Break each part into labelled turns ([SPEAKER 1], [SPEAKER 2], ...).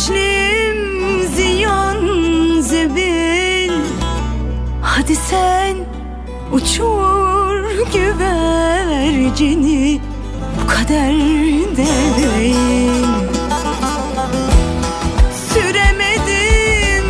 [SPEAKER 1] Gençliğim ziyan zebil, hadi sen uçur güvercini, bu kader değil. Süremedim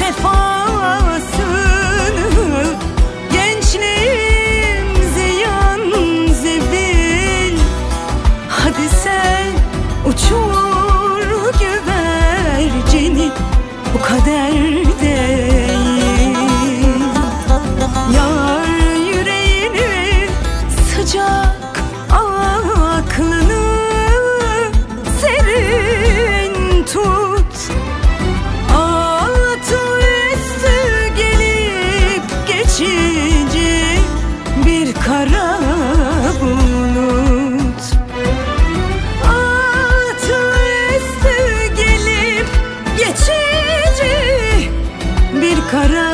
[SPEAKER 1] sefasını, gençliğim ziyan zebil, hadi sen uçur güvercini, bu kader değil. Yar yüreğini sıcak, aklını serin tut. Altı üstü gelip geçici bir kara bulut. Altı üstü gelip geçici bir kara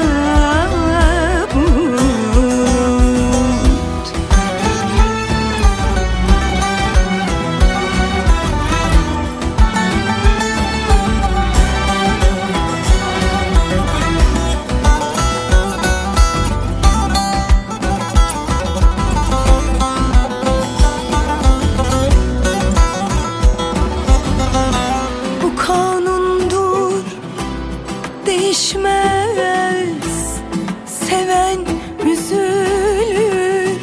[SPEAKER 1] değişmez, seven üzülür.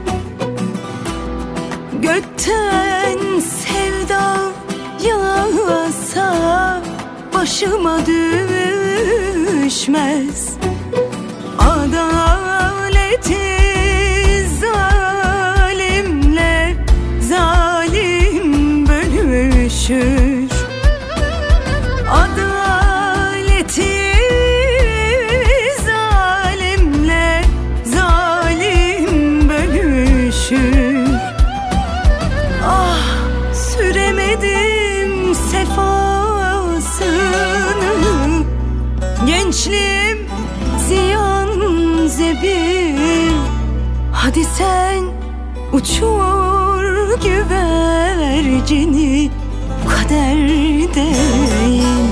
[SPEAKER 1] Gökten sevda yağsa başıma düşmez. Adaleti zalimle zalim bölüşür. Adaleti zalimle zalim bölüşür. Ah, süremedim sefasını, gençliğim ziyan zebil, hadi sen uçur güvercini, bu kader değil.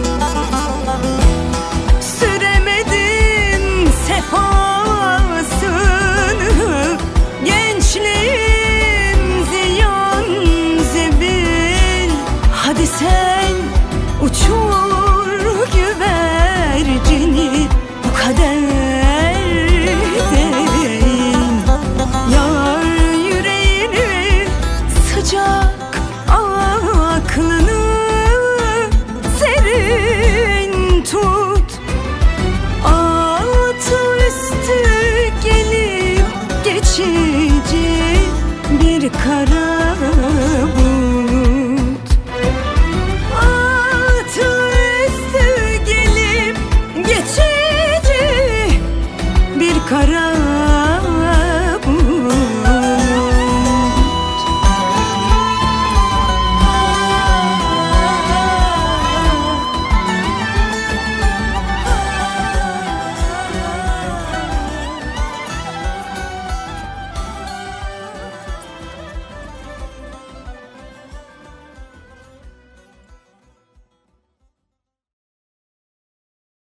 [SPEAKER 1] Süremedim sefasını, gençliğim ziyan zebil, hadi sen uçur güvercini, bu kader değil. Yar yüreğini sıcak, aklını serin tut. Altı üstü gelip geçici bir kara